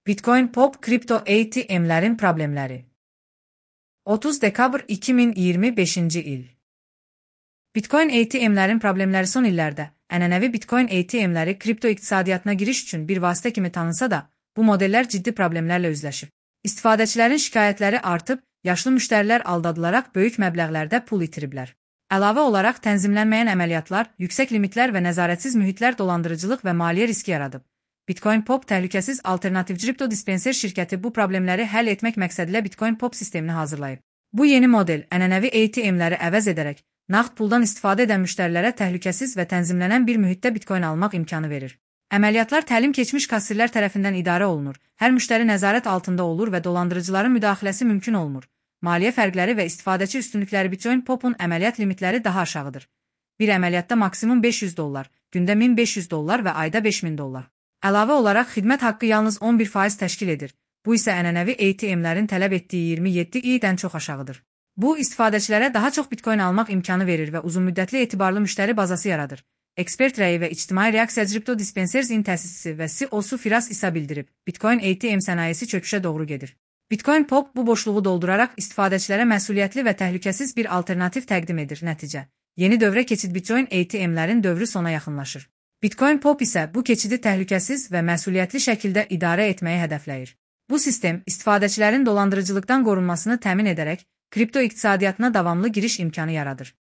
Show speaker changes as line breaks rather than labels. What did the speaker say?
Bitcoin Pop kripto ATM'lerin problemleri. 30 dekabr 2025 il. Bitcoin ATM'lerin problemləri son illərdə ənənəvi Bitcoin ATM'ləri kripto iqtisadiyyatına giriş üçün bir vasitə kimi tanınsa da, bu modellər ciddi problemlərlə üzləşir. İstifadəçilərin şikayətləri artıb, yaşlı müştərilər aldadılaraq böyük məbləğlərdə pul itiriblər. Əlavə olaraq tənzimlənməyən əməliyyatlar, yüksək limitlər və nəzarətsiz mühitlər dolandırıcılıq və maliyyə riski yaradıb. Bitcoin Pop təhlükəsiz alternativ kripto dispenser şirkəti bu problemləri həll etmək məqsədilə Bitcoin Pop sistemini hazırlayıb. Bu yeni model ənənəvi ATM'ləri əvəz edərək, nağd puldan istifadə edən müştərilərə təhlükəsiz və tənzimlənən bir mühitdə Bitcoin almaq imkanı verir. Əməliyyatlar təlim keçmiş kassirlər tərəfindən idarə olunur, hər müştəri nəzarət altında olur və dolandırıcıların müdaxiləsi mümkün olmur. Maliyyə fərqləri və istifadəçi üstünlükləri Bitcoin Pop'un əməliyyat limitləri daha aşağıdır. Bir əməliyyatda maksimum $500, gündə $1500 və ayda $5000. Əlavə olaraq xidmət haqqı yalnız 11% təşkil edir. Bu isə ənənəvi ATM'lərin tələb etdiyi 27%-dən çox aşağıdır. Bu, istifadəçilərə daha çox Bitcoin almaq imkanı verir və uzunmüddətli etibarlı müştəri bazası yaradır. Ekspert rəyi və ictimai reaksiya Crypto Dispensers'in təsisçisi və CEO-su Firas İsa bildirib, Bitcoin ATM sənayesi çöküşə doğru gedir. Bitcoin Pop bu boşluğu dolduraraq istifadəçilərə məsuliyyətli və təhlükəsiz bir alternativ təqdim edir. Nəticə, yeni dövrə keçid Bitcoin ATM'lərin dövrü sona yaxınlaşır. Bitcoin Pop isə bu keçidi təhlükəsiz və məsuliyyətli şəkildə idarə etməyi hədəfləyir. Bu sistem, istifadəçilərin dolandırıcılıqdan qorunmasını təmin edərək, kripto iqtisadiyyatına davamlı giriş imkanı yaradır.